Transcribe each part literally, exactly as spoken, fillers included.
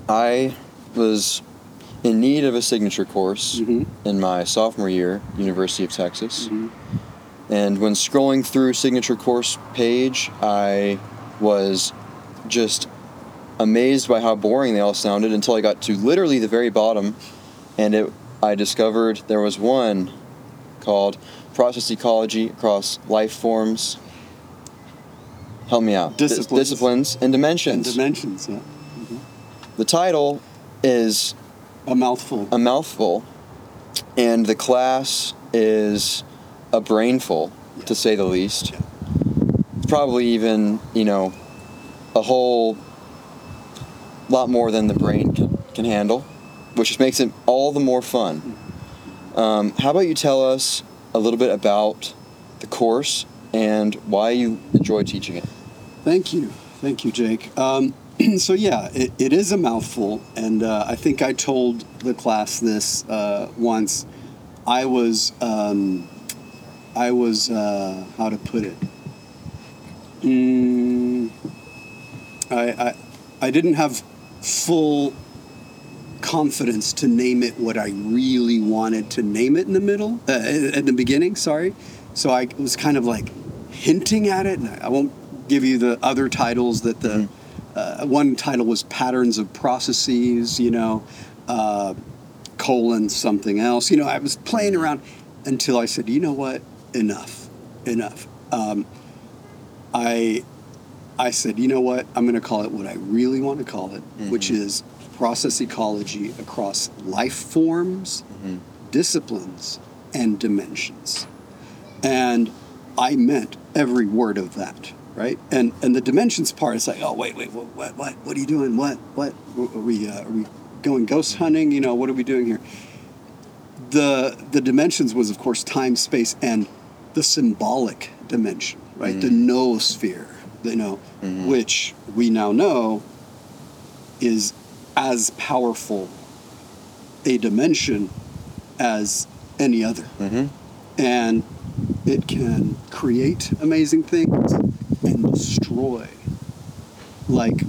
I was in need of a signature course mm-hmm. in my sophomore year, University of Texas. Mm-hmm. And when scrolling through signature course page, I was just amazed by how boring they all sounded until I got to literally the very bottom, and it I discovered there was one called Process Ecology Across Life Forms. Help me out. Disciplines. Dis- disciplines and Dimensions. And dimensions, yeah. Mm-hmm. The title is a mouthful. A mouthful, and the class is a brainful, yeah. to say the least. Yeah. Probably even, you know, a whole lot more than the brain can, can handle, which just makes it all the more fun. Um, how about you tell us a little bit about the course and why you enjoy teaching it? Thank you. Thank you, Jake. Um, so yeah, it, it is a mouthful, and uh, I think I told the class this uh, once. I was, um, I was, uh, how to put it? Mm, I, I, I didn't have full confidence to name it what I really wanted to name it in the middle, uh, at the beginning, sorry. So I was kind of like hinting at it, and I won't give you the other titles that the, mm-hmm. uh, one title was Patterns of Processes, you know, uh, colon something else. You know, I was playing around until I said, you know what, enough, enough. Um, I, I said, you know what, I'm going to call it what I really want to call it, mm-hmm. which is Process Ecology Across Life Forms, mm-hmm. Disciplines, and Dimensions. And I meant every word of that, right? And and the dimensions part is like, oh, wait, wait, what, what, what, what are you doing? What, what? Are we, uh, are we going ghost hunting? You know, what are we doing here? The the dimensions was, of course, time, space, and the symbolic dimension, right? Mm-hmm. The noosphere, you know, mm-hmm. which we now know is as powerful a dimension as any other. Mm-hmm. And it can create amazing things and destroy like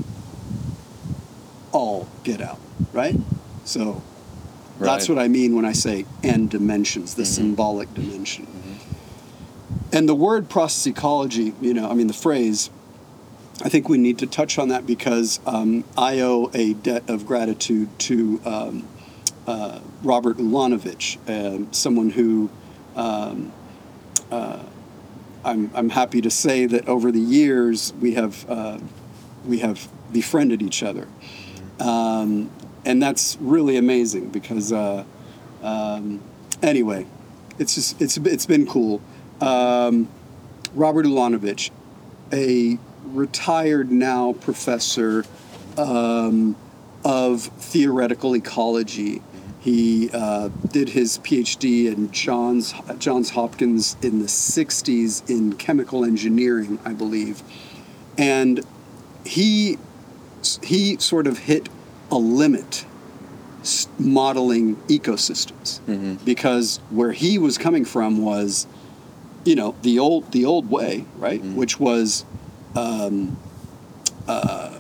all get out, right? So right. That's what I mean when I say and dimensions, the mm-hmm. symbolic dimension. Mm-hmm. And the word process ecology, you know, I mean the phrase, I think we need to touch on that because um, I owe a debt of gratitude to um, uh, Robert Ulanovich, uh, someone who um, uh, I'm I'm happy to say that over the years we have uh, we have befriended each other, um, and that's really amazing because uh, um, anyway, it's just it's it's been cool. Um, Robert Ulanovich, a retired now professor um, of theoretical ecology. He uh, did his PhD in Johns Johns Hopkins in the sixties in chemical engineering, I believe, and he he sort of hit a limit modeling ecosystems mm-hmm. because where he was coming from was, you know, the old the old way, right, mm-hmm. which was Um, uh,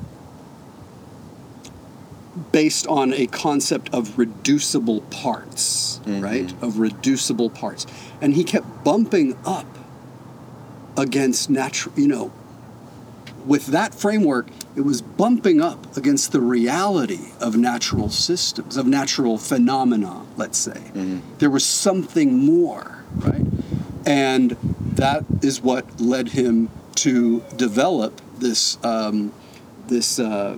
based on a concept of reducible parts, mm-hmm. right? Of reducible parts. And he kept bumping up against natural, you know, with that framework, it was bumping up against the reality of natural systems, of natural phenomena, let's say. Mm-hmm. There was something more, right? And that is what led him to develop this um, this uh,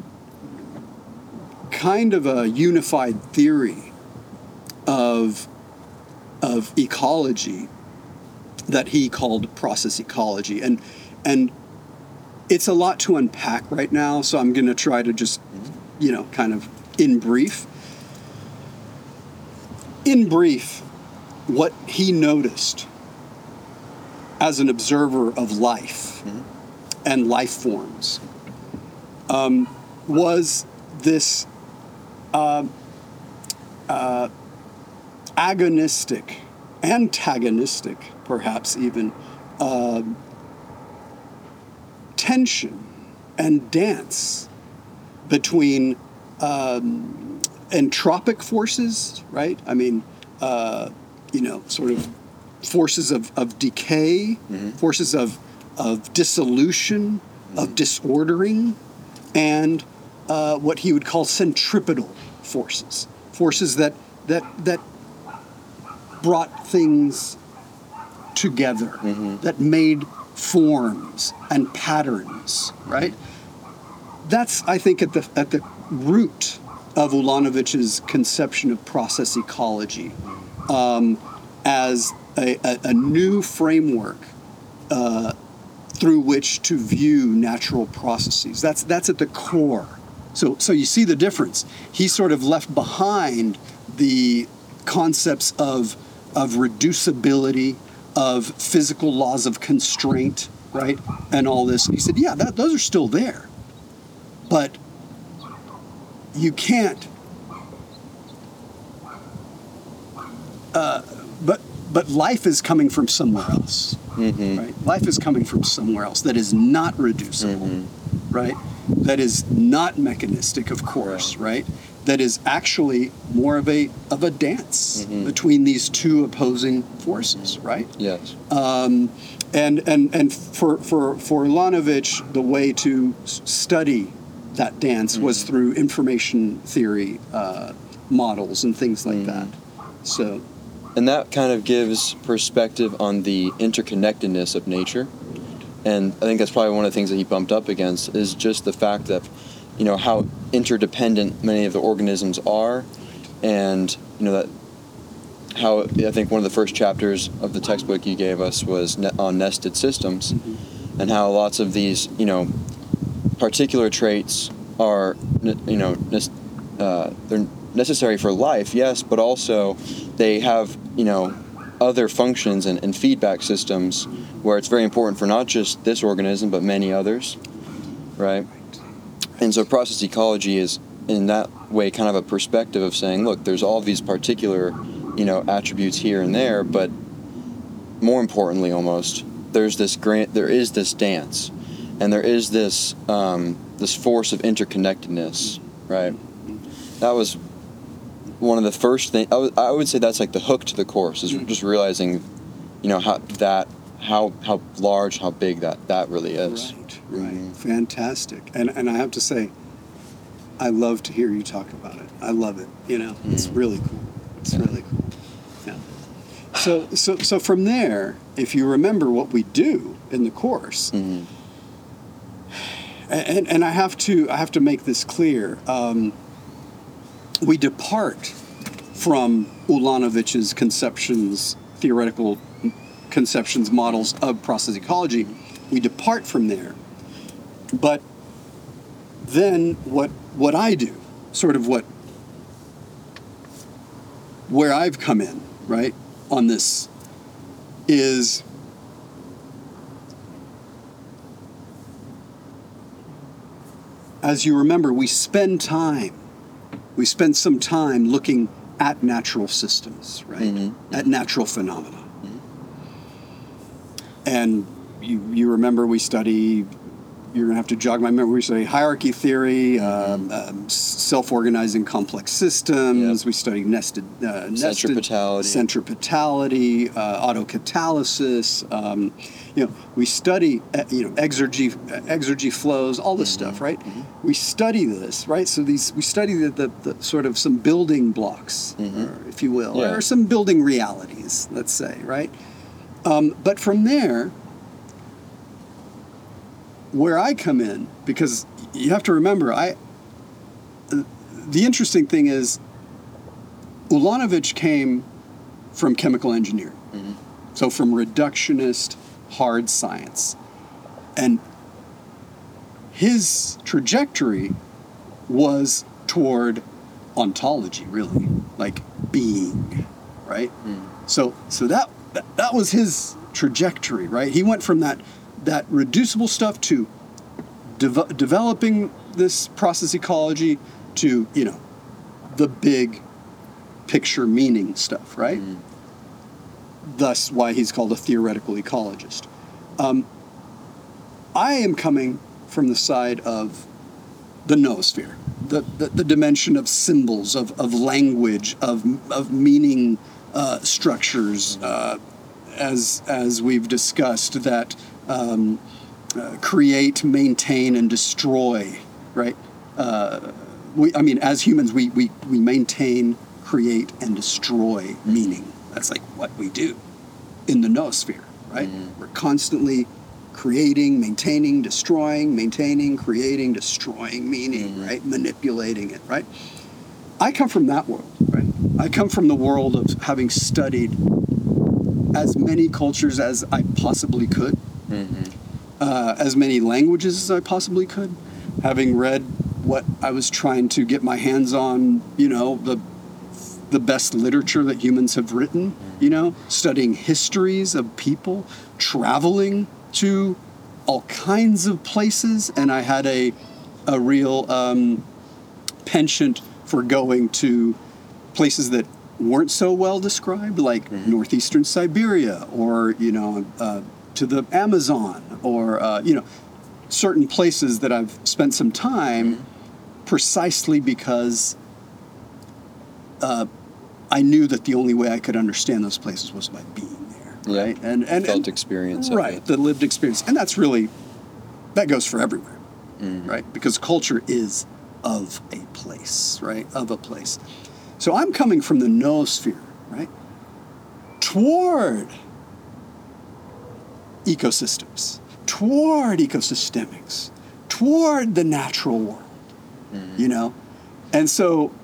kind of a unified theory of of ecology that he called process ecology, and and it's a lot to unpack right now. So I'm going to try to just, you know, kind of in brief. In brief, what he noticed as an observer of life mm-hmm. and life forms um, was this uh, uh, agonistic, antagonistic, perhaps even, uh, tension and dance between um, entropic forces, right? I mean, uh, you know, sort of forces of, of decay, mm-hmm. forces of, of dissolution, mm-hmm. of disordering, and uh, what he would call centripetal forces, forces that that that brought things together, mm-hmm. that made forms and patterns, right? That's, I think, at the at the root of Ulanovich's conception of process ecology, um, as a, a, a new framework uh, through which to view natural processes. That's that's at the core. So so you see the difference. He sort of left behind the concepts of of reducibility, of physical laws of constraint, right, and all this. And he said, yeah, that, those are still there, but you can't. Uh, but but life is coming from somewhere else, mm-hmm. right? Life is coming from somewhere else that is not reducible, mm-hmm. right? That is not mechanistic, of course, right? That is actually more of a of a dance mm-hmm. between these two opposing forces, right? Yes. Um, and and and for for for Ulanovich, the way to study that dance mm-hmm. was through information theory uh, models and things like mm-hmm. that. So. And that kind of gives perspective on the interconnectedness of nature. And I think that's probably one of the things that he bumped up against is just the fact that, you know, how interdependent many of the organisms are, and, you know, that how I think one of the first chapters of the textbook you gave us was ne- on nested systems, mm-hmm. and how lots of these, you know, particular traits are, you know, uh, they're necessary for life, yes, but also they have, you know, other functions and, and feedback systems where it's very important for not just this organism but many others, right? And so process ecology is in that way kind of a perspective of saying, look, there's all these particular, you know, attributes here and there, but more importantly almost, there's this grant, there is this dance, and there is this um, this force of interconnectedness, right? That was one of the first things, I, w- I would say that's like the hook to the course, is just realizing, you know, how that, how how large, how big that, that really is. Right, right. Mm-hmm. Fantastic. And and I have to say, I love to hear you talk about it. I love it. You know, mm-hmm. It's really cool. It's yeah. really cool. Yeah. So so so from there, if you remember what we do in the course, mm-hmm. and and I have to I have to make this clear. Um, we depart from Ulanovich's conceptions, theoretical conceptions, models of process ecology. We depart from there. But then what what I do, sort of what, where I've come in, right, on this, is as you remember, we spend time We spend some time looking at natural systems, right? Mm-hmm. At natural phenomena. Mm-hmm. And you, you remember we study, you're going to have to jog my memory, we study hierarchy theory, mm-hmm. um, um, self-organizing complex systems, yep. we study nested, uh, nested centripetality, centripetality uh, autocatalysis, um, you know, we study, uh, you know, exergy, exergy flows, all this mm-hmm. stuff, right? Mm-hmm. We study this, right? So these, we study the, the, the sort of some building blocks, mm-hmm. or, if you will, yeah. or some building realities, let's say, right? Um, but from there, where I come in, because you have to remember, I, uh, the interesting thing is, Ulanovich came from chemical engineering, mm-hmm. so from reductionist hard science. And his trajectory was toward ontology, really, like being, right? Mm. So so that, that that was his trajectory, right? He went from that that reducible stuff to de- developing this process ecology to, you know, the big picture meaning stuff, right? Mm. Thus why he's called a theoretical ecologist. Um, I am coming from the side of the noosphere, the, the, the dimension of symbols, of, of language, of, of meaning uh, structures, uh, as, as we've discussed, that um, uh, create, maintain, and destroy, right? Uh, we, I mean, as humans, we, we, we maintain, create, and destroy meaning. That's like what we do in the noosphere, right? Mm-hmm. We're constantly creating, maintaining, destroying, maintaining, creating, destroying meaning, mm-hmm. right? Manipulating it, right? I come from that world, right? I come from the world of having studied as many cultures as I possibly could, mm-hmm. uh, as many languages as I possibly could, having read what I was trying to get my hands on, you know, the the best literature that humans have written, you know, studying histories of people, traveling to all kinds of places, and I had a a real um, penchant for going to places that weren't so well described, like mm-hmm. northeastern Siberia, or you know, uh, to the Amazon, or uh, you know, certain places that I've spent some time, mm-hmm. precisely because uh, I knew that the only way I could understand those places was by being. Yeah. Right, and and felt and, experience, right? Of it. The lived experience, and that's really that goes for everywhere, mm-hmm. right? Because culture is of a place, right? Of a place. So I'm coming from the noosphere, right, toward ecosystems, toward ecosystemics, toward the natural world, mm-hmm. you know, and so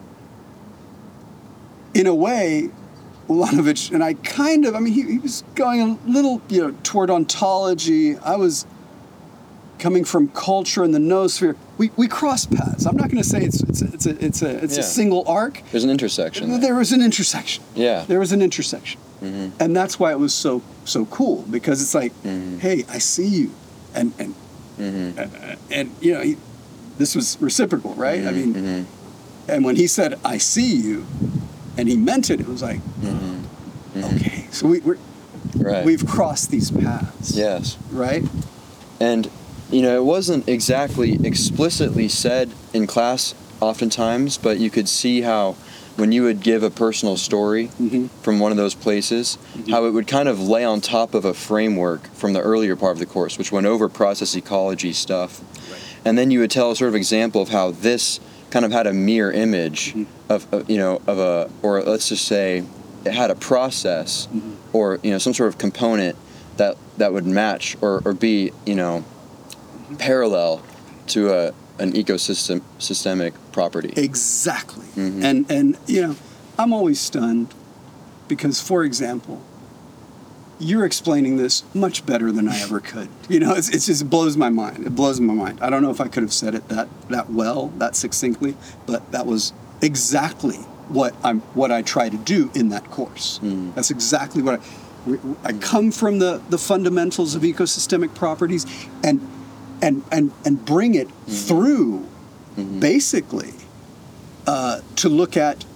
in a way. Ulanovich, and I kind of, I mean, he, he was going a little, you know, toward ontology. I was coming from culture and the noosphere. We we crossed paths. I'm not going to say it's it's a, it's a it's a it's yeah. a single arc. There's an intersection. There, there was an intersection. Yeah. There was an intersection, mm-hmm. and that's why it was so so cool, because it's like, mm-hmm. hey, I see you, and and mm-hmm. and, and you know, he, this was reciprocal, right? Mm-hmm. I mean, mm-hmm. and when he said, "I see you." And he meant it. It was like, mm-hmm. Mm-hmm. okay, so we, we're right. we've crossed these paths. Yes. Right. And you know, it wasn't exactly explicitly said in class, oftentimes, but you could see how when you would give a personal story mm-hmm. from one of those places, mm-hmm. how it would kind of lay on top of a framework from the earlier part of the course, which went over process ecology stuff, right. and then you would tell a sort of example of how this kind of had a mirror image mm-hmm. of, of, you know, of a, or let's just say it had a process mm-hmm. or, you know, some sort of component that, that would match or, or be, you know, mm-hmm. parallel to a, an ecosystem, systemic property. Exactly. Mm-hmm. And, and, you know, I'm always stunned because, for example, you're explaining this much better than I ever could. You know, it's, it's just it blows my mind. It blows my mind. I don't know if I could have said it that, that well, that succinctly, but that was exactly what I'm what I try to do in that course. Mm. That's exactly what I I come from the, the fundamentals of ecosystemic properties and and and and bring it mm. through mm-hmm. basically uh, to look at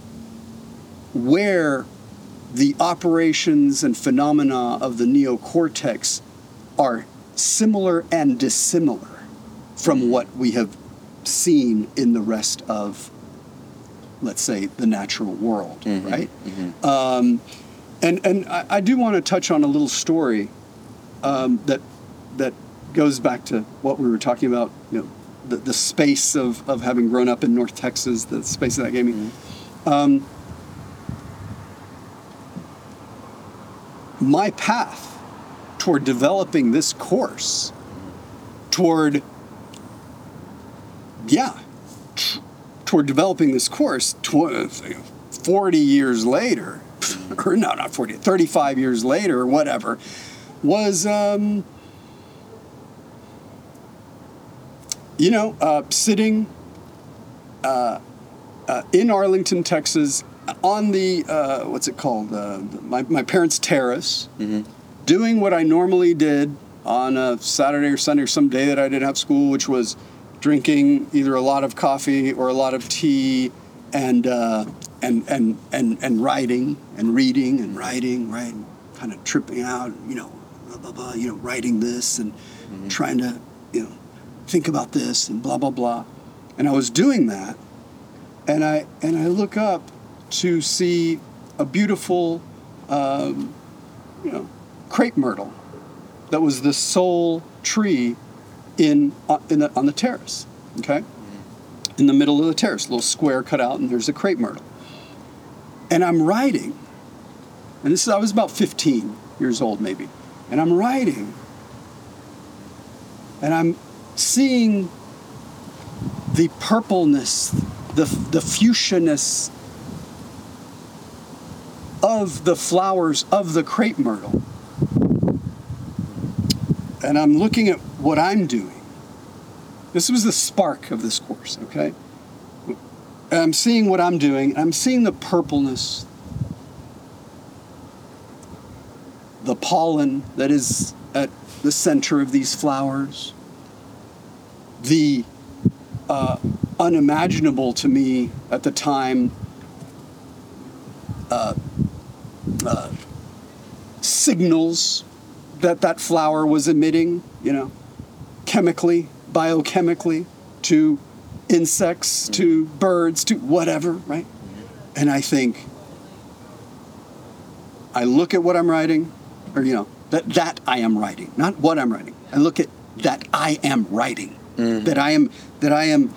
where the operations and phenomena of the neocortex are similar and dissimilar from what we have seen in the rest of, let's say, the natural world, mm-hmm. right? Mm-hmm. Um, and and I, I do want to touch on a little story um, that that goes back to what we were talking about, you know, the, the space of, of having grown up in North Texas, the space that gave me. Mm-hmm. Um, my path toward developing this course, toward, yeah, t- toward developing this course tw- forty years later, or no, not forty, thirty-five years later, or whatever, was, um, you know, uh, sitting uh, uh, in Arlington, Texas, on the, uh, what's it called, uh, my, my parents' terrace, mm-hmm. doing what I normally did on a Saturday or Sunday or some day that I didn't have school, which was drinking either a lot of coffee or a lot of tea and uh, and, and and and writing and reading and writing, right? And kind of tripping out, you know, blah, blah, blah, you know, writing this and mm-hmm. trying to, you know, think about this and blah, blah, blah. And I was doing that, and I and I look up to see a beautiful, um, you know, crepe myrtle that was the sole tree in, uh, in the, on the terrace, okay? In the middle of the terrace, a little square cut out, and there's a crepe myrtle. And I'm writing, and this is, I was about fifteen years old maybe, and I'm writing, and I'm seeing the purpleness, the, the fuchsia-ness of the flowers of the crepe myrtle. And I'm looking at what I'm doing. This was the spark of this course, okay? And I'm seeing what I'm doing. I'm seeing the purpleness, the pollen that is at the center of these flowers, the uh, unimaginable to me at the time uh, uh, signals that that flower was emitting, you know, chemically, biochemically, to insects, mm-hmm. to birds, to whatever, right? Mm-hmm. And I think, I look at what I'm writing, or, you know, that, that I am writing, not what I'm writing. I look at that I am writing, mm-hmm. that I am, that I am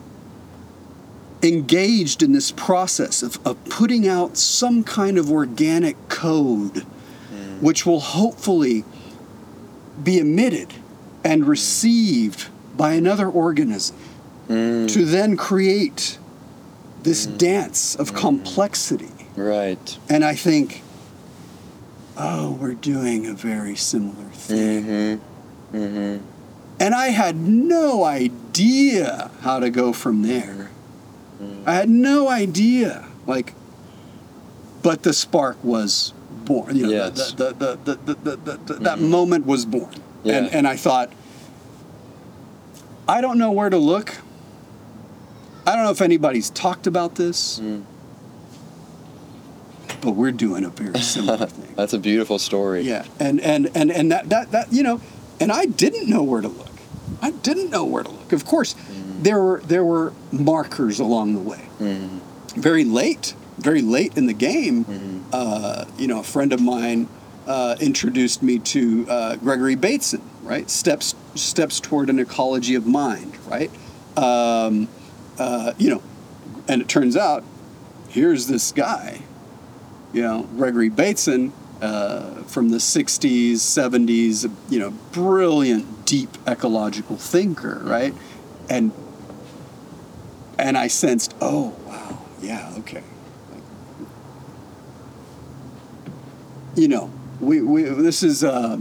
engaged in this process of, of putting out some kind of organic code, mm. which will hopefully be emitted and received by another organism mm. to then create this mm. dance of mm. complexity. Right. And I think, oh, we're doing a very similar thing. Mm-hmm. Mm-hmm. And I had no idea how to go from there. I had no idea, like, but the spark was born. You know, yes. the, the, the, the, the, the, the, mm-hmm. That moment was born. Yeah. And, and I thought, I don't know where to look. I don't know if anybody's talked about this, mm. but we're doing a very similar thing. That's a beautiful story. Yeah, and and and and that that that you know, and I didn't know where to look. I didn't know where to look. Of course. Mm. There were there were markers along the way. Mm-hmm. Very late, very late in the game, mm-hmm. uh, you know, a friend of mine uh, introduced me to uh, Gregory Bateson, right? Steps steps toward an ecology of mind, right? Um, uh, you know, and it turns out, here's this guy, you know, Gregory Bateson uh, from the sixties, seventies, you know, brilliant, deep ecological thinker, right? And And I sensed, oh, wow, yeah, okay. You know, we, we this is uh,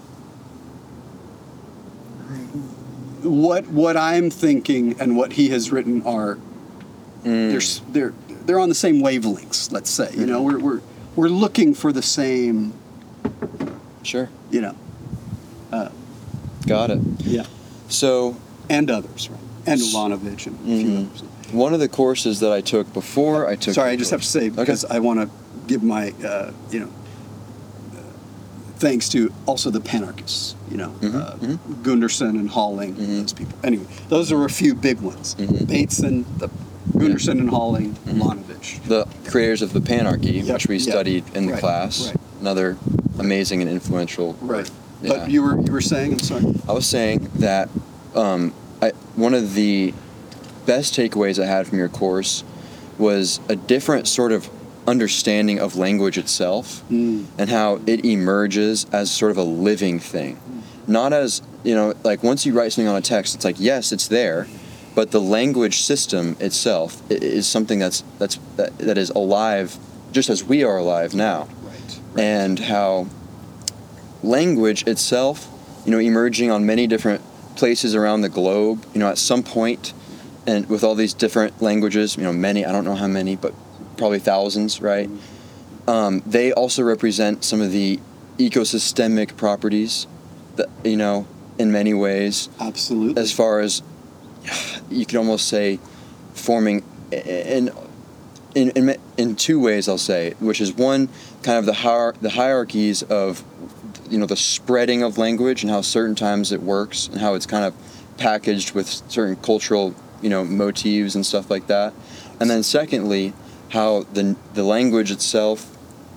what what I'm thinking and what he has written are mm. they're they're they're on the same wavelengths. Let's say, you know, we're we're we're looking for the same. Sure. You know. Uh, Got it. Yeah. So. And others, right? And Ulanovich and a few mm-hmm. others. One of the courses that I took before I took... Sorry, I just have to say, because okay. I want to give my, uh, you know, uh, thanks to also the Panarchists, you know, mm-hmm. Uh, mm-hmm. Gunderson and Halling, mm-hmm. those people. Anyway, those are a few big ones. Mm-hmm. Bateson, the Gunderson yeah. and Halling, mm-hmm. Ulanovich. The creators of the Panarchy, yep. which we yep. studied in the right. class. Right. Another amazing and influential... Right. Yeah. But you were you were saying, I'm sorry. I was saying that um, I, one of the best takeaways I had from your course was a different sort of understanding of language itself mm. and how it emerges as sort of a living thing. Mm. Not as, you know, like once you write something on a text, it's like, yes, it's there, but the language system itself is something that's that's that, that is alive just as we are alive now. Right. Right. And how language itself, you know, emerging on many different places around the globe, you know, at some point, and with all these different languages, you know, many, I don't know how many, but probably thousands, right? Um, they also represent some of the ecosystemic properties that, you know, in many ways. Absolutely. As far as, you could almost say, forming in in in, in two ways, I'll say, which is one, kind of the hier- the hierarchies of, you know, the spreading of language and how certain times it works and how it's kind of packaged with certain cultural you know, motifs and stuff like that. And then secondly, how the the language itself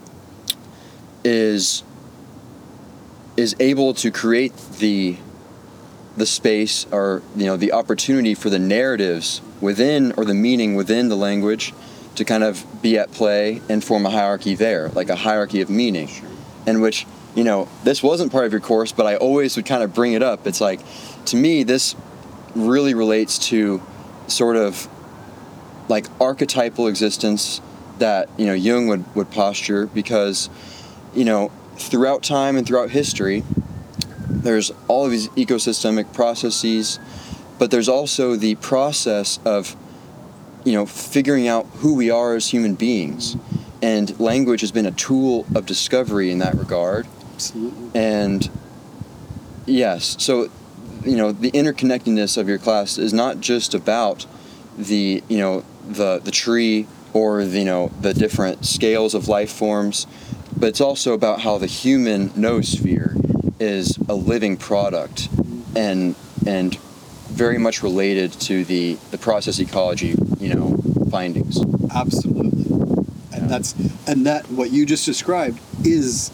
is is able to create the the space, or you know, the opportunity for the narratives within, or the meaning within the language to kind of be at play and form a hierarchy there, like a hierarchy of meaning. Sure. In which, you know, this wasn't part of your course, but I always would kind of bring it up. It's like, to me, this really relates to sort of like archetypal existence that, you know, Jung would, would posture, because, you know, throughout time and throughout history, there's all of these ecosystemic processes, but there's also the process of, you know, figuring out who we are as human beings. And language has been a tool of discovery in that regard. Absolutely. And yes, so, you know, the interconnectedness of your class is not just about the, you know, the the tree, or the, you know, the different scales of life forms, but it's also about how the human noosphere is a living product, and and very much related to the, the process ecology, you know, findings. Absolutely. And Yeah. that's and that what you just described is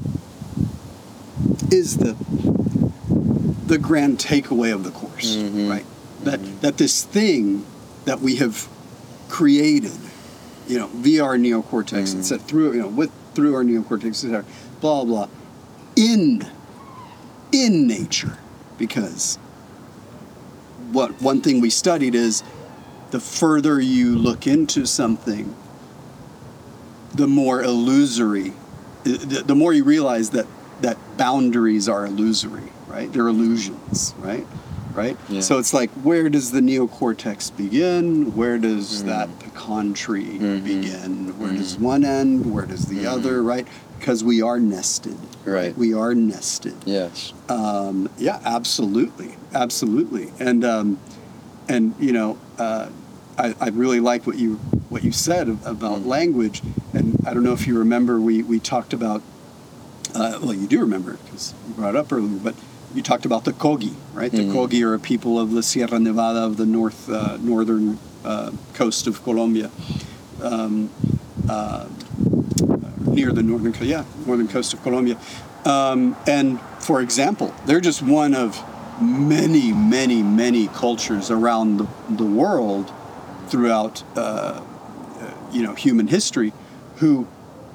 is the the grand takeaway of the course, Mhm. right? That Mhm. that this thing that we have created, you know, via our neocortex, Mhm. et cetera, through you know, with through our neocortex, et cetera, blah blah, in in nature, because what one thing we studied is the further you look into something, the more illusory, the, the more you realize that that boundaries are illusory, right? They're illusions, right? Right? Yeah. So it's like, where does the neocortex begin? Where does Mhm. that pecan tree Mhm. begin? Where does Mhm. one end? Where does the Mhm. other, right? Because we are nested. Right. We are nested. Yes. Um, yeah, absolutely, absolutely, and um, and you know, uh, I, I really like what you what you said about Mm. language, and I don't know if you remember, we we talked about, uh, well, you do remember because you brought it up earlier, but you talked about the Kogi, right? The Mhm. Kogi are a people of the Sierra Nevada, of the north uh, northern uh, coast of Colombia. Um, uh, near the northern, co- yeah, northern coast of Colombia. Um, and for example, they're just one of many, many, many cultures around the, the world throughout, uh, you know, human history, who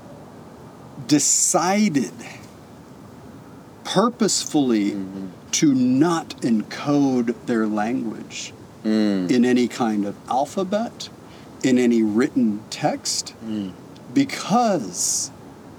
decided purposefully Mhm. to not encode their language Mm. in any kind of alphabet, in any written text, Mm. because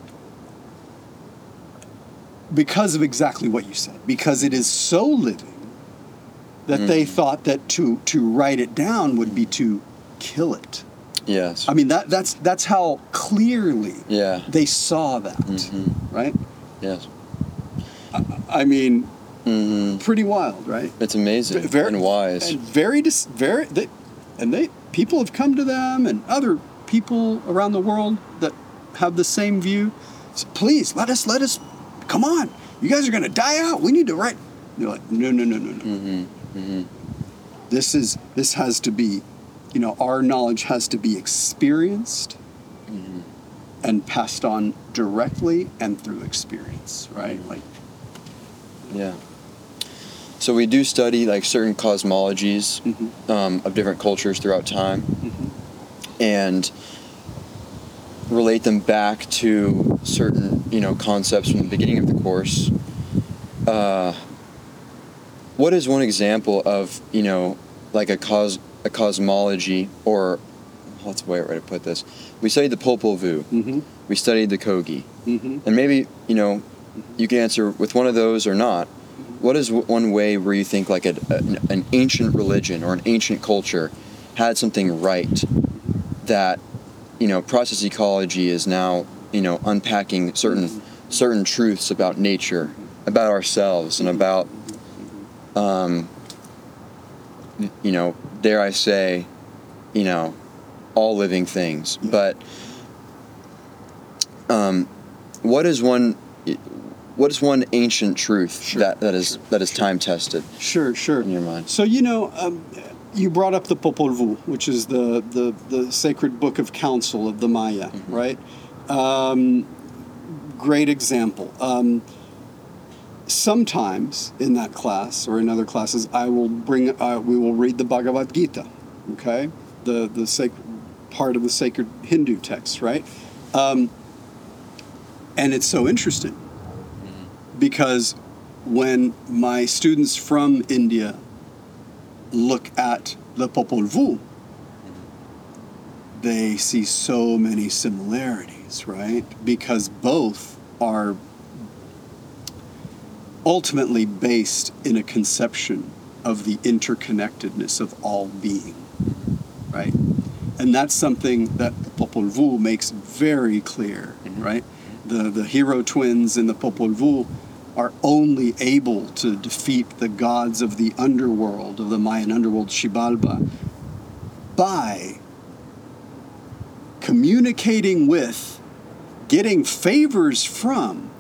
because of exactly what you said, because it is so living that they Mhm. thought that to to write it down would be to kill it. Yes. I mean, that that's that's how clearly Yeah. they saw that, Mhm. right? Yes. I mean, Hmm. pretty wild, right? It's amazing Very- and wise. and very dis- very they, and they people have come to them, and other people around the world that have the same view. So please let us let us come on, you guys are going to die out, we need to write. They're like, no no no no no Hmm. Hmm. this is this has to be, you know, our knowledge has to be experienced Hmm. and passed on directly and through experience, right? Like, Yeah. So we do study like certain cosmologies mhm, um, of different cultures throughout time, mhm. and relate them back to certain, you know, concepts from the beginning of the course. Uh, what is one example of, you know, like a cos a cosmology, or what's the way right to put this? We studied the Popol Vuh. Mm-hmm. We studied the Kogi. Mm-hmm. And maybe, you know, you can answer with one of those or not. What is w- one way where you think like a, an, an ancient religion or an ancient culture had something right that, you know, process ecology is now, you know, unpacking certain certain truths about nature, about ourselves, and about, um, you know, dare I say, you know, all living things. Yeah. But um, what is one what is one ancient truth Sure, that, that is sure, that is sure. time tested Sure, sure. in your mind? So, you know, um, you brought up the Popol Vuh, which is the, the, the sacred book of counsel of the Maya, mm-hmm. right? Um, great example. Um, sometimes in that class or in other classes, I will bring, uh, we will read the Bhagavad Gita, okay? The, the sacred part of the sacred Hindu text, right? Um, and it's so interesting because when my students from India look at the Popol Vuh, they see so many similarities, right? Because both are ultimately based in a conception of the interconnectedness of all being, right? And that's something that the Popol Vuh makes very clear, mm-hmm. right? The, the hero twins in the Popol Vuh are only able to defeat the gods of the underworld, of the Mayan underworld, Xibalba, by communicating with, getting favors from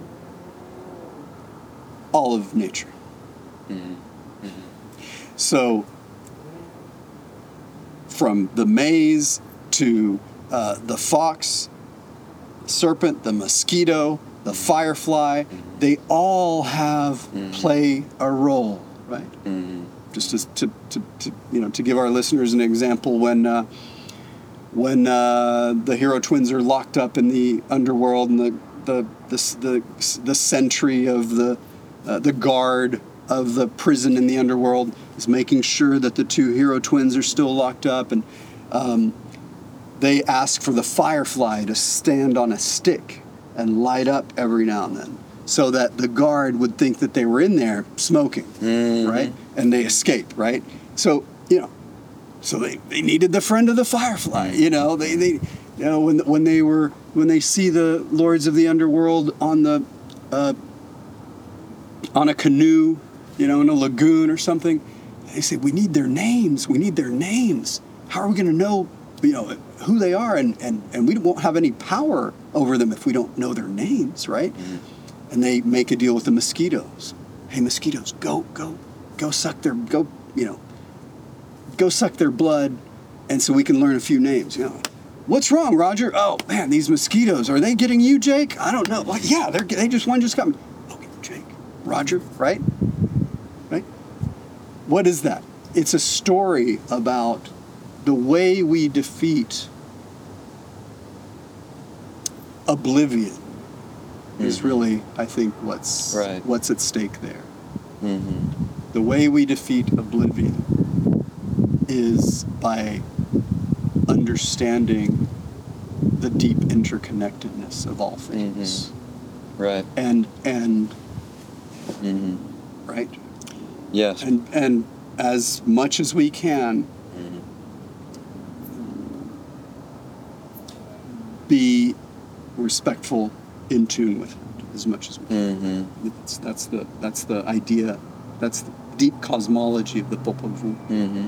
all of nature. Mm-hmm. Mm-hmm. So, from the maize to uh, the fox, the serpent, the mosquito, the firefly, mm-hmm. they all have mm-hmm. play a role, right? Mm-hmm. Just to, to, to, to you know to give our listeners an example, when uh, when uh, the hero twins are locked up in the underworld, and the the the the, the sentry of the uh, the guard of the prison in the underworld is making sure that the two hero twins are still locked up, and um, they ask for the firefly to stand on a stick and light up every now and then, so that the guard would think that they were in there smoking, mm-hmm. right? And they escape, right? So, you know, so they, they needed the friend of the firefly, you know, they, they you know, when when they were, when they see the lords of the underworld on the, uh, on a canoe, you know, in a lagoon or something, they say, we need their names, we need their names. How are we going to know, you know, who they are? And, and, and we won't have any power over them if we don't know their names, right? Mm-hmm. And they make a deal with the mosquitoes. Hey, mosquitoes, go, go, go suck their, go, you know, go suck their blood, and so we can learn a few names, you know. What's wrong, Roger? Oh, man, these mosquitoes, are they getting you, Jake? I don't know. Like, yeah, they're, they just, one just got me. Okay, Jake, Roger, right? Right? What is that? It's a story about the way we defeat oblivion. Mm-hmm. Is really, I think, what's right. what's at stake there. Mm-hmm. The way we defeat oblivion is by understanding the deep interconnectedness of all things. Mm-hmm. Right. And and mm-hmm. right? Yes. And and as much as we can mm-hmm. be respectful, in tune with it as much as we can. Mm-hmm. It's, that's the that's the idea. That's the deep cosmology of the Popol Vuh. Mm-hmm.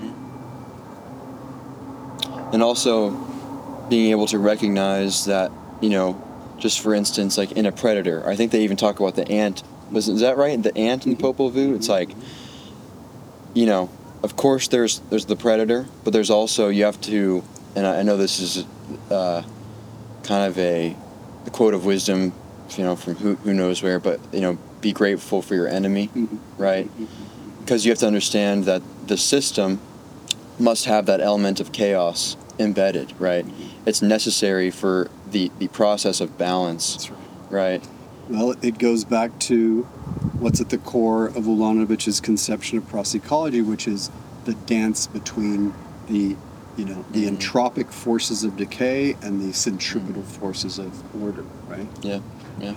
Mm-hmm. And also being able to recognize that, you know, just for instance, like in a predator, I think they even talk about the ant. Was is that right? The ant in mm-hmm. Popol Vuh. It's like, you know, of course there's there's the predator, but there's also, you have to, and I, I know this is uh, kind of a the quote of wisdom, you know, from who who knows where, but, you know, be grateful for your enemy, mm-hmm. right? Because you have to understand that the system must have that element of chaos embedded, right? Mm-hmm. It's necessary for the, the process of balance. That's right. Right? Well, it goes back to what's at the core of Ulanovich's conception of prosecology, which is the dance between the You know, the mm-hmm. entropic forces of decay and the centripetal mm-hmm. forces of order, right? Yeah, yeah.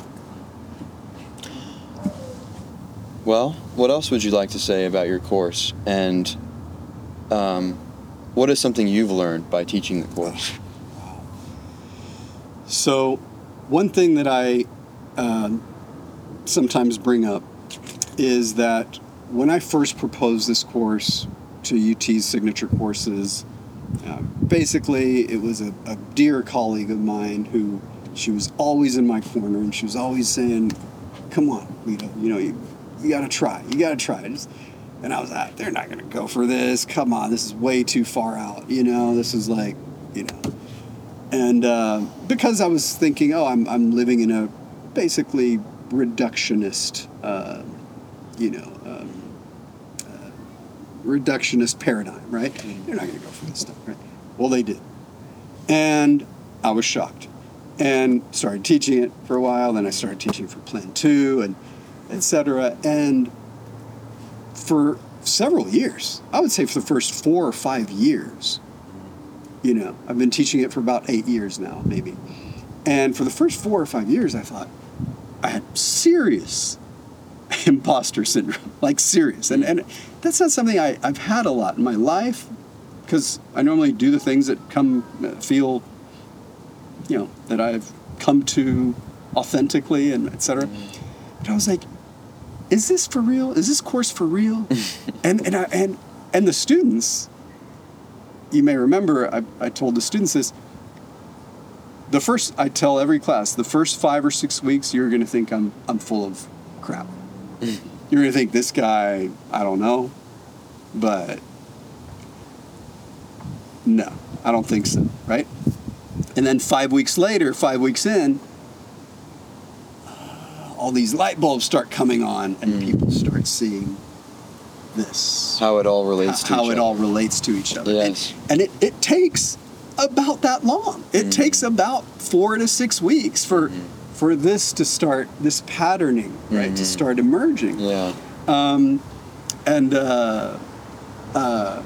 Well, what else would you like to say about your course? And um, what is something you've learned by teaching the course? So, one thing that I uh, sometimes bring up is that when I first proposed this course to U T's signature courses, Uh, basically, it was a, a dear colleague of mine who, she was always in my corner, and she was always saying, come on, Lito, you know, you, you got to try, you got to try. Just, And I was like, they're not going to go for this. Come on, this is way too far out. You know, this is like, you know. And uh, because I was thinking, oh, I'm I'm living in a basically reductionist, uh, you know, um, uh, reductionist paradigm, right? They're not going to go for this stuff, right? Well, they did. And I was shocked. And started teaching it for a while. Then I started teaching for Plan two and et cetera. And for several years, I would say for the first four or five years, you know, I've been teaching it for about eight years now, maybe. And for the first four or five years, I thought I had serious imposter syndrome, like serious. And and that's not something I, I've had a lot in my life, because I normally do the things that come, feel, you know, that I've come to authentically and et cetera. But I was like, is this for real? Is this course for real? and and I, and and the students, you may remember, I, I told the students this. The first, I tell every class, the first five or six weeks, you're going to think I'm I'm full of crap. You're going to think this guy, I don't know, but no, I don't think so, right? And then five weeks later, five weeks in, all these light bulbs start coming on, and mm. people start seeing this. How it all relates how, to how each it other. all relates to each other. Yes. And, and it, it takes about that long. It mm. takes about four to six weeks for mm. for this to start, this patterning, right, mm-hmm. to start emerging. Yeah. Um, and uh, uh,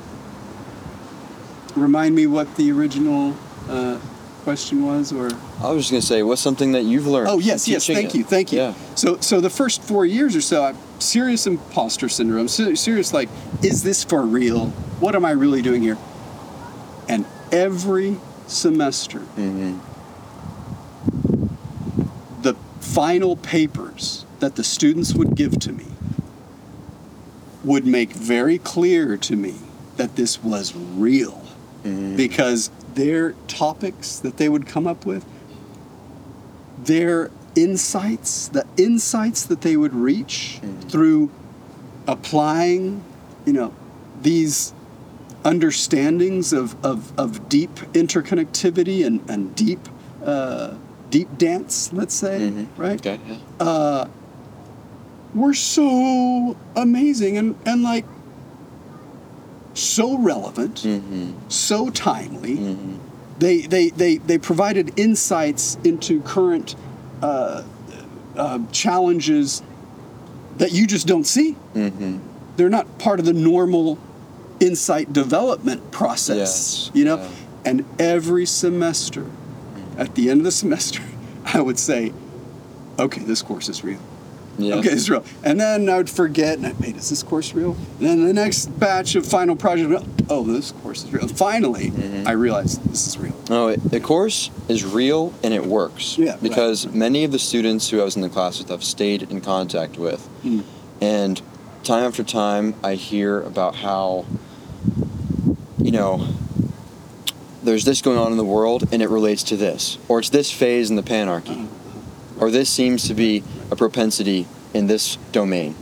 remind me what the original uh, question was, or I was just gonna say, what's something that you've learned? oh yes, yes, thank it? you, thank you. Yeah. So, so the first four years or so, I serious imposter syndrome, serious like, is this for real? What am I really doing here? And every semester, mm-hmm. the final papers that the students would give to me would make very clear to me that this was real, mm-hmm. because their topics that they would come up with, their insights, the insights that they would reach mm-hmm. through applying, you know, these understandings of, of, of deep interconnectivity and, and deep uh, deep dance, let's say, mm-hmm. right? Okay, yeah. Uh, were so amazing and, and like so relevant, mm-hmm. so timely. Mm-hmm. They, they, they, they provided insights into current uh, uh, challenges that you just don't see. Mm-hmm. They're not part of the normal insight development process, yes. you know? Yeah. And every semester, at the end of the semester, I would say, okay, this course is real. Yeah. Okay, it's real. And then I would forget, and I'd, wait, is this course real? And then the next batch of final project, oh, this course is real. And finally, mm-hmm. I realized this is real. No, it, the course is real and it works. Yeah, because right. many of the students who I was in the class with I've stayed in contact with. Mm. And time after time, I hear about how, you know, there's this going on in the world and it relates to this. Or it's this phase in the panarchy. Uh-huh. Or this seems to be a propensity in this domain.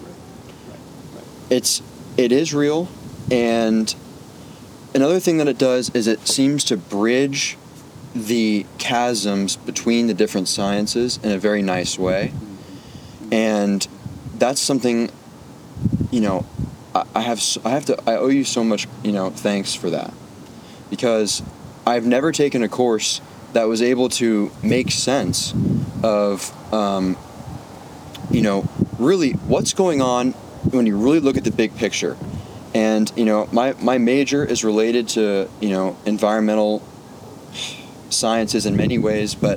It's, it is real, and another thing that it does is it seems to bridge the chasms between the different sciences in a very nice way. And that's something, you know, I, I have I have to I owe you so much, you know, thanks for that. Because I've never taken a course that was able to make sense of, um, you know, really what's going on when you really look at the big picture. And, you know, my, my major is related to, you know, environmental sciences in many ways, but,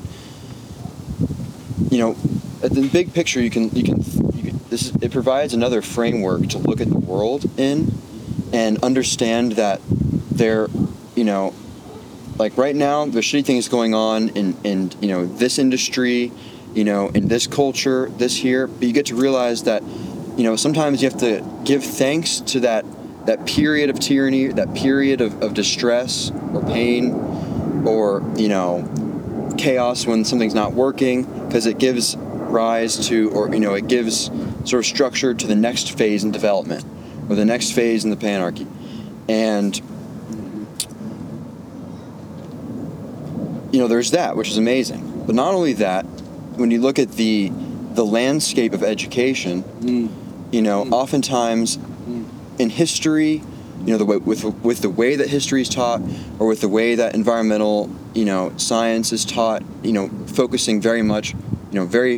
you know, at the big picture, you can, you can, you can this is, it provides another framework to look at the world in and understand that there, you know, like right now, the shitty thing is going on in, in, you know, this industry, you know, in this culture, this here. But you get to realize that, you know, sometimes you have to give thanks to that that period of tyranny, that period of, of distress or pain or, you know, chaos when something's not working, because it gives rise to, or, you know, it gives sort of structure to the next phase in development, or the next phase in the panarchy. And, you know, there's that, which is amazing. But not only that, when you look at the the landscape of education, mm. you know, mm. oftentimes mm. in history, you know, the way, with with the way that history is taught, or with the way that environmental, you know, science is taught, you know, focusing very much, you know, very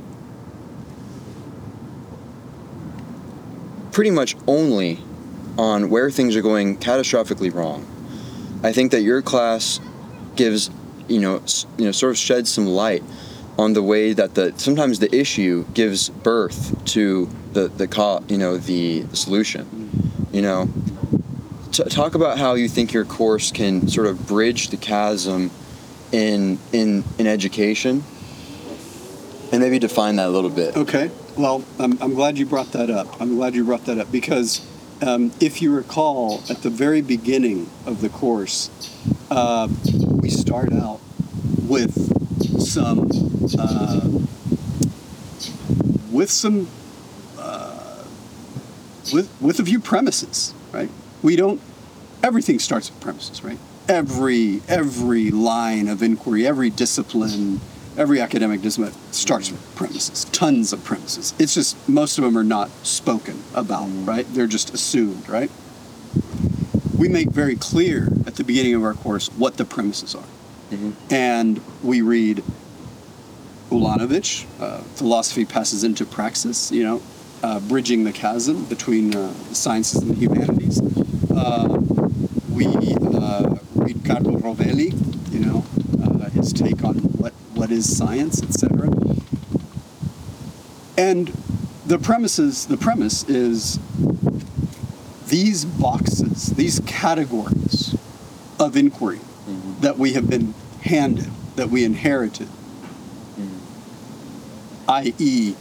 pretty much only on where things are going catastrophically wrong. I think that your class gives, you know, you know, sort of sheds some light on the way that the sometimes the issue gives birth to the the co- you know the, the solution. You know, T- talk about how you think your course can sort of bridge the chasm in in in education, and maybe define that a little bit. Okay. Well, I'm I'm glad you brought that up. I'm glad you brought that up because um, if you recall, at the very beginning of the course, uh, we start out with some uh, with some uh, with with a few premises, right? We don't. Everything starts with premises, right? Every every line of inquiry, every discipline, every academic discipline starts with premises. Tons of premises. It's just most of them are not spoken about, right? They're just assumed, right? We make very clear at the beginning of our course what the premises are. Mm-hmm. And we read Ulanovich, uh, Philosophy Passes into Praxis, you know, uh, bridging the chasm between uh, the sciences and the humanities. Uh, we uh, read Carlo Rovelli, you know, uh, his take on what, what is science, et cetera. And the premises, the premise is these boxes, these categories of inquiry mm-hmm. that we have been handed, that we inherited, mm-hmm. that is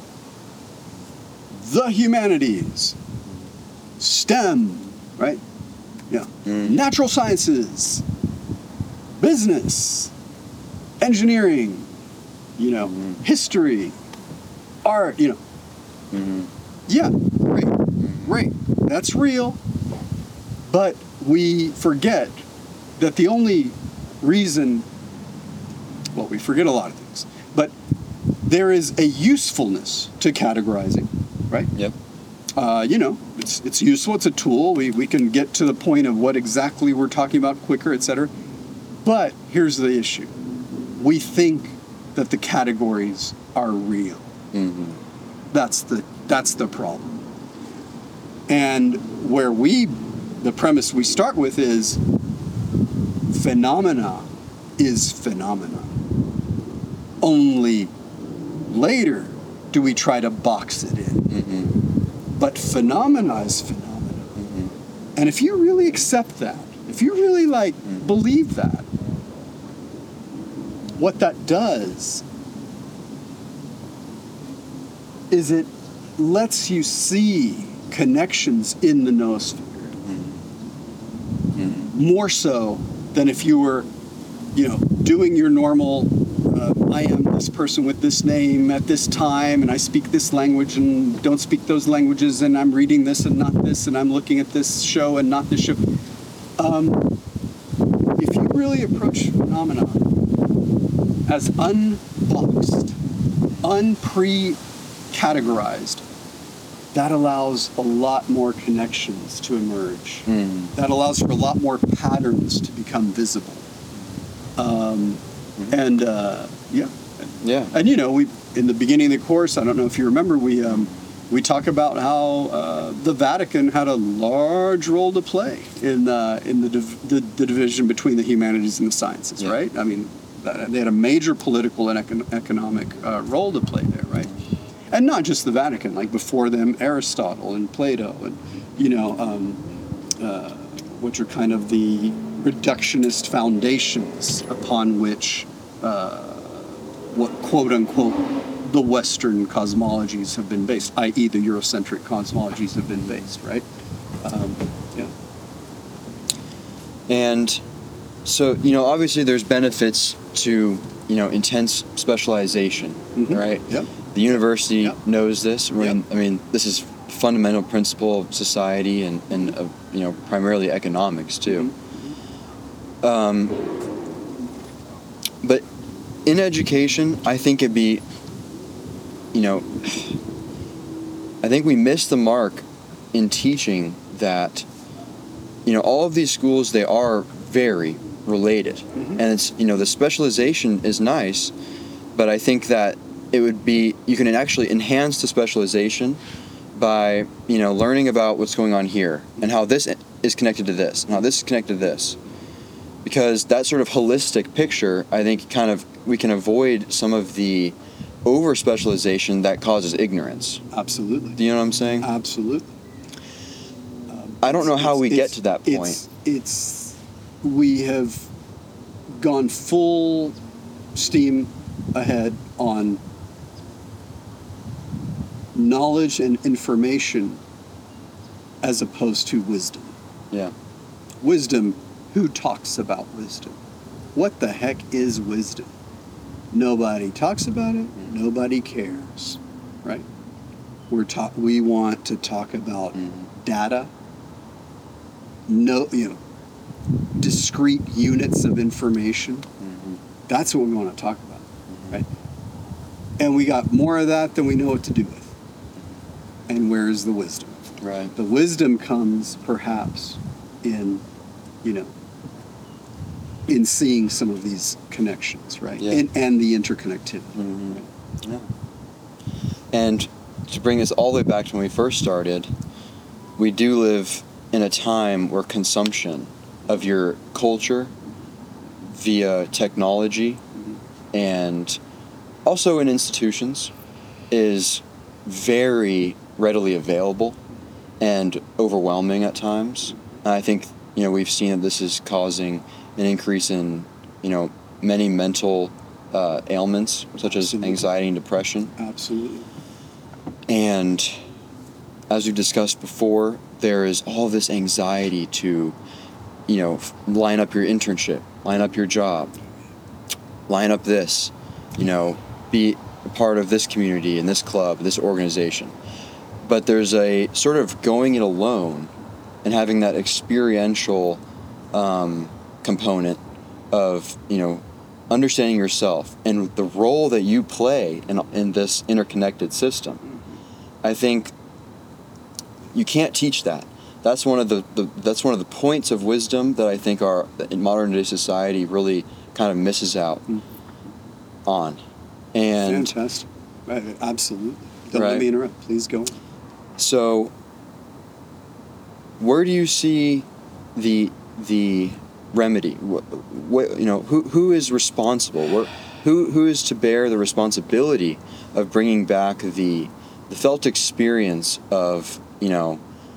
the humanities, STEM, right? Yeah. Mm-hmm. Natural sciences, business, engineering, you know, mm-hmm. history, art, you know. Mm-hmm. Yeah, great, great. That's real. But we forget that the only reason, well, we forget a lot of things, but there is a usefulness to categorizing, right? Yep. Uh, you know, it's it's useful. It's a tool. We we can get to the point of what exactly we're talking about quicker, et cetera. But here's the issue: we think that the categories are real. Mm-hmm. That's the that's the problem. And where we, the premise we start with is phenomena is phenomena. Only later do we try to box it in. Mm-hmm. But phenomena is phenomena. Mm-hmm. And if you really accept that, if you really like mm-hmm. believe that, what that does is it lets you see connections in the noosphere. Mm-hmm. Mm-hmm. More so than if you were, you know, doing your normal, uh, I am this person with this name at this time, and I speak this language and don't speak those languages, and I'm reading this and not this, and I'm looking at this show and not this show. Um, if you really approach phenomena as unboxed, unpre-categorized, that allows a lot more connections to emerge. Mm. That allows for a lot more patterns to become visible. Um, mm-hmm. And uh, yeah, yeah. And you know, we in the beginning of the course, I don't know if you remember, we um, we talk about how uh, the Vatican had a large role to play in uh, in the, div- the the division between the humanities and the sciences, yeah. right? I mean, they had a major political and econ- economic uh, role to play there, right? And not just the Vatican, like before them, Aristotle and Plato, and, you know, um, uh, which are kind of the reductionist foundations upon which, uh, what quote unquote, the Western cosmologies have been based, that is the Eurocentric cosmologies have been based, right? Um, yeah. And so, you know, obviously there's benefits to, you know, intense specialization, mm-hmm. right? Yep. The university yep. knows this. I mean, yep. I mean, this is fundamental principle of society and, and of, you know, primarily economics too. Um, but in education, I think it'd be, you know, I think we miss the mark in teaching that, you know, all of these schools, they are very related. Mm-hmm. And it's, you know, the specialization is nice, but I think that it would be, you can actually enhance the specialization by, you know, learning about what's going on here and how this is connected to this and how this is connected to this. Because that sort of holistic picture, I think kind of, we can avoid some of the over specialization that causes ignorance. Absolutely. Do you know what I'm saying? Absolutely. Um, I don't know how we get to that point. It's, it's, we have gone full steam ahead on knowledge and information as opposed to wisdom. Yeah. Wisdom, who talks about wisdom? What the heck is wisdom? Nobody talks about it. Nobody cares, right? We're ta- we want to talk about mm-hmm. data, no, you know, discrete units of information. Mm-hmm. That's what we want to talk about, mm-hmm. right? And we got more of that than we know what to do with. And where is the wisdom? Right. The wisdom comes perhaps in, you know, in seeing some of these connections, right? Yeah. And, and the interconnectivity. Mm-hmm. Right? Yeah. And to bring this all the way back to when we first started, we do live in a time where consumption of your culture via technology mm-hmm. and also in institutions is very readily available and overwhelming at times. And I think, you know, we've seen that this is causing an increase in, you know, many mental uh, ailments such as Absolutely. Anxiety and depression. Absolutely. And as we've discussed before, there is all this anxiety to, you know, line up your internship, line up your job, line up this, you know, be a part of this community and this club, this organization. But there's a sort of going it alone and having that experiential um, component of, you know, understanding yourself and the role that you play in, in this interconnected system. I think you can't teach that. That's one of the, the that's one of the points of wisdom that I think our in modern day society really kind of misses out mm. on. And fantastic. Right, absolutely. Don't right? let me interrupt. Please go on. So where do you see the the remedy? What, what, you know, who who is responsible? What, who who is to bear the responsibility of bringing back the the felt experience of, you know,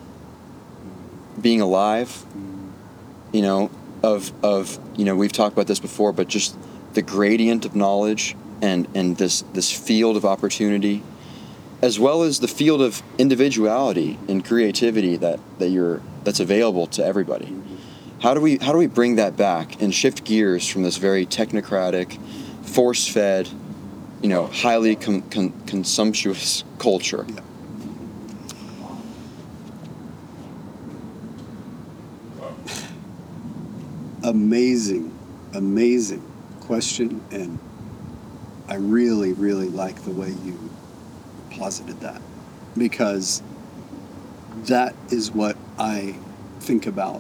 being alive? You know, of of you know, we've talked about this before, but just the gradient of knowledge and and this this field of opportunity, as well as the field of individuality and creativity that that you're that's available to everybody. How do we how do we bring that back and shift gears from this very technocratic, force-fed, you know, highly con- con- consumptuous culture? Yeah. Amazing, amazing question, and I really, really like the way you posited that, because that is what I think about.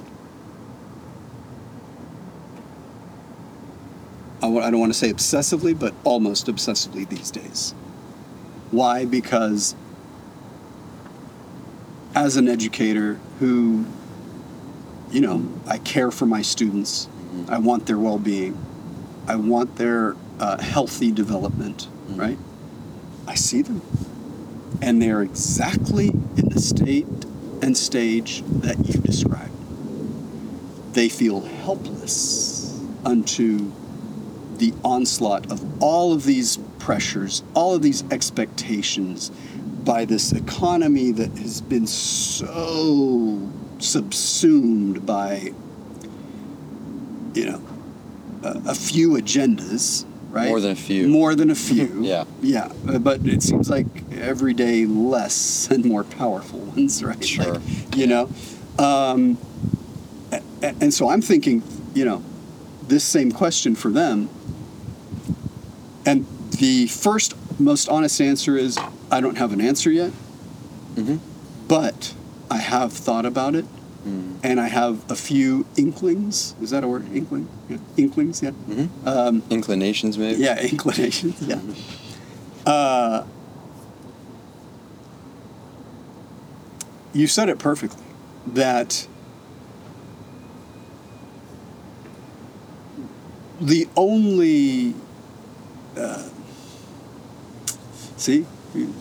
I don't want to say obsessively, but almost obsessively these days. Why? Because as an educator who, you know, I care for my students, mm-hmm. I want their well-being, I want their uh, healthy development, mm-hmm. right? I see them. And they're exactly in the state and stage that you described. They feel helpless unto the onslaught of all of these pressures, all of these expectations by this economy that has been so subsumed by, you know, a, a few agendas, right? More than a few. More than a few. Yeah. Yeah. Uh, But it seems like every day less and more powerful ones, right? Sure. Like, you know? Um, a- a- and so I'm thinking, you know, this same question for them. And the first, most honest answer is I don't have an answer yet, Mm-hmm. but I have thought about it. Mm. And I have a few inklings. Is that a word? Inkling? Yeah. Inklings, yeah. Mm-hmm. Um, Inclinations, maybe? yeah, inclinations, yeah. Uh, you said it perfectly, that the only, uh, see, you,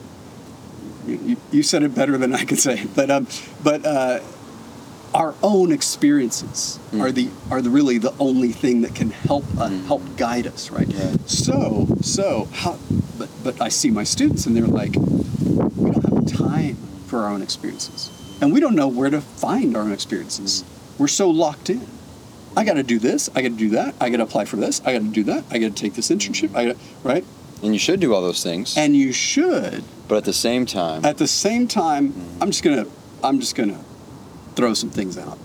you, you said it better than I could say, but um, but uh, our own experiences Mm. are the are the really the only thing that can help uh, Mm. help guide us, right? Right. So so how, but but I see my students and they're like, we don't have time for our own experiences, and we don't know where to find our own experiences. We're so locked in. I got to do this. I got to do that. I got to apply for this. I got to do that. I got to take this internship. I got right. And you should do all those things. And you should. But at the same time, At the same time, I'm just gonna I'm just gonna throw some things out.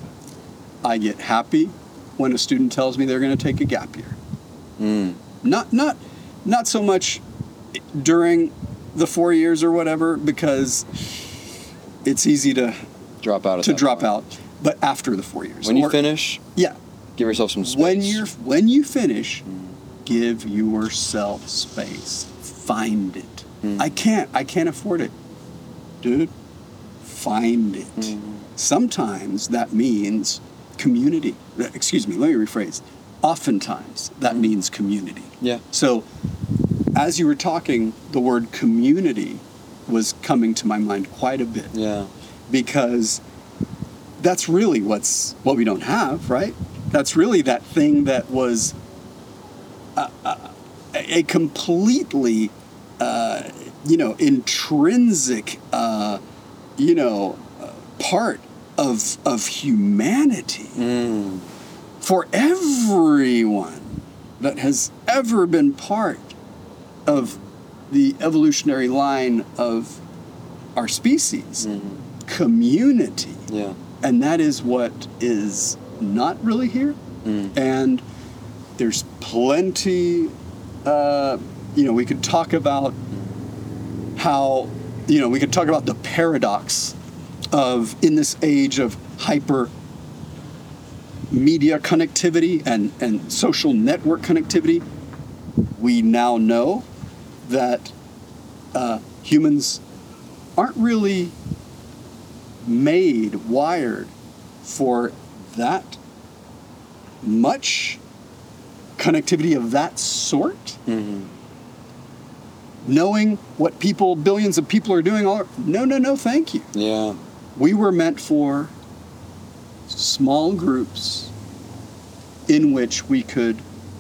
I get happy when a student tells me they're gonna take a gap year. mm, Not not not so much during the four years or whatever, because it's easy to drop out of to that drop point. out, but after the four years. When you Or- finish, yeah. give yourself some space. When you're when you finish, give yourself space. Find it. Mm. I can't. I can't afford it, dude. Find it. Mm. Sometimes that means community. Excuse me. Let me rephrase. Oftentimes that means community. Yeah. So, as you were talking, the word community was coming to my mind quite a bit, Yeah. because that's really what's what we don't have, right? That's really that thing that was a, a, a completely, uh, you know, intrinsic, uh, you know, uh, part of of humanity Mm. for everyone that has ever been part of the evolutionary line of our species. Mm. Community. Yeah. And that is what is not really here. Mm. And there's plenty, uh, you know, we could talk about how, you know, we could talk about the paradox of, in this age of hyper media connectivity and, and social network connectivity, we now know that uh, humans aren't really made, wired for that much connectivity of that sort. Mm-hmm. Knowing what people, billions of people are doing, all no, no, no, thank you. Yeah. We were meant for small groups in which we could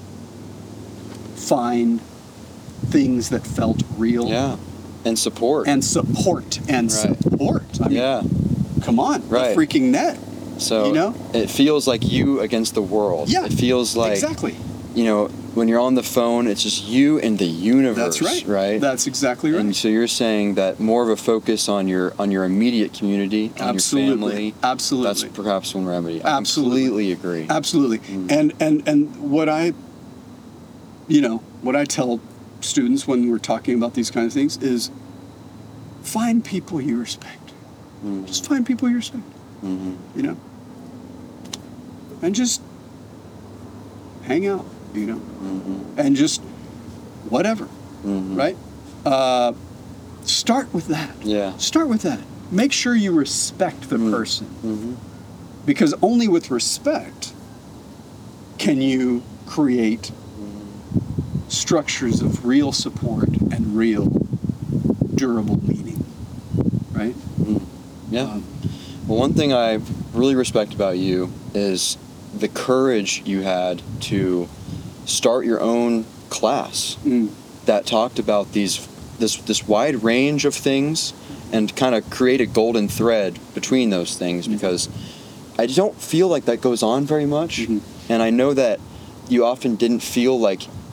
find things that felt real. Yeah. And support. And support and Right. support. I mean, yeah. come on, Right. the freaking net. So you know? it feels like you against the world. Yeah. It feels like exactly. you know, when you're on the phone, it's just you and the universe. That's right. Right. That's exactly right. And so you're saying that more of a focus on your on your immediate community, on Absolutely. your family. Absolutely. That's perhaps one remedy. I Absolutely. completely agree. Absolutely. Mm. And and and what I, you know, what I tell students when we're talking about these kind of things is, find people you respect. Mm. Just find people you respect. Mhm. You know, and just hang out. You know, Mhm. and just whatever. Mhm. Right. Uh, start with that. Yeah. Start with that. Make sure you respect the Mm. person. Mhm. Because only with respect can you create structures of real support and real durable meaning. Right? Mm. Yeah. Um, Well, one thing I really respect about you is the courage you had to start your own class mm, that talked about these this this wide range of things and kind of create a golden thread between those things, because I don't feel like that goes on very much. Mhm. And I know that you often didn't feel like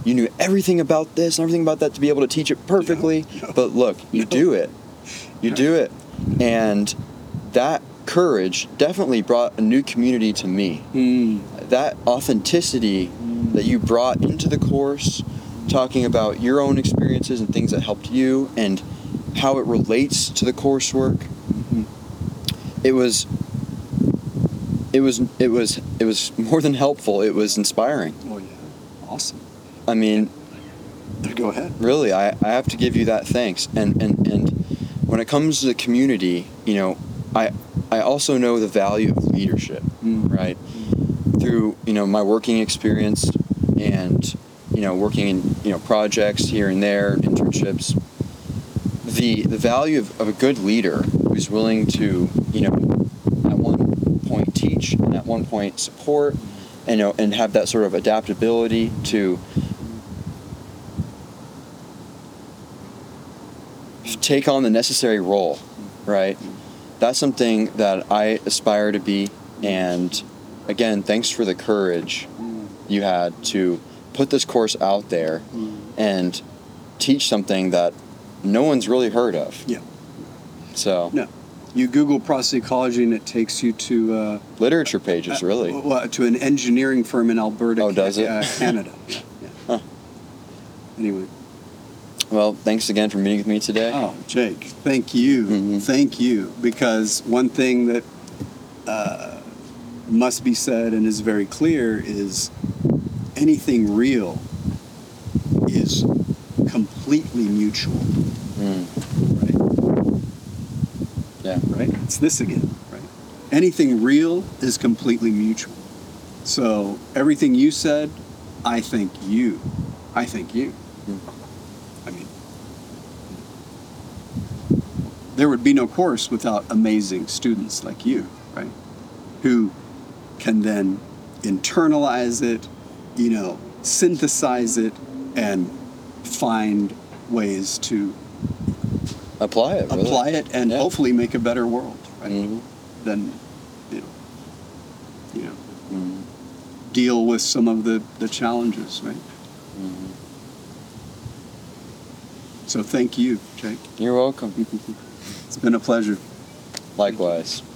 you knew everything about this and everything about that to be able to teach it perfectly. No, no, but look, you no. do it. You do it. And that courage definitely brought a new community to me. Mm. That authenticity that you brought into the course, talking about your own experiences and things that helped you and how it relates to the coursework. Mm-hmm. It was it was it was it was more than helpful. It was inspiring. Oh yeah. Awesome. I mean, Go ahead. really, I, I have to give you that thanks. And, and and when it comes to the community, you know, I I also know the value of leadership, Mm. right? Through, you know, my working experience and, you know, working in, you know, projects here and there, internships, the the value of, of a good leader who's willing to, you know, at one point teach and at one point support and, you know, and have that sort of adaptability to take on the necessary role, right? That's something that I aspire to be. And again, thanks for the courage you had to put this course out there and teach something that no one's really heard of. Yeah. So No. You Google process ecology and it takes you to uh, literature pages, really. uh, well, to an engineering firm in Alberta, Oh, does it? uh, Canada. Yeah. yeah. Huh. Anyway. Well, thanks again for meeting with me today. Oh, Jake, thank you. Mhm. Thank you. Because one thing that uh, must be said and is very clear is anything real is completely mutual. Mm. Right? Yeah. Right? It's this again, right? Anything real is completely mutual. So everything you said, I think you. I think you. Mm. I mean, there would be no course without amazing students like you, right? Who can then internalize it, you know, synthesize it, and find ways to Apply it, really. apply it and Yeah. hopefully make a better world, right? Mhm. Than, you know, you know, Mhm. deal with some of the, the challenges, right? Mhm. So thank you, Jake. You're welcome. It's been a pleasure. Likewise.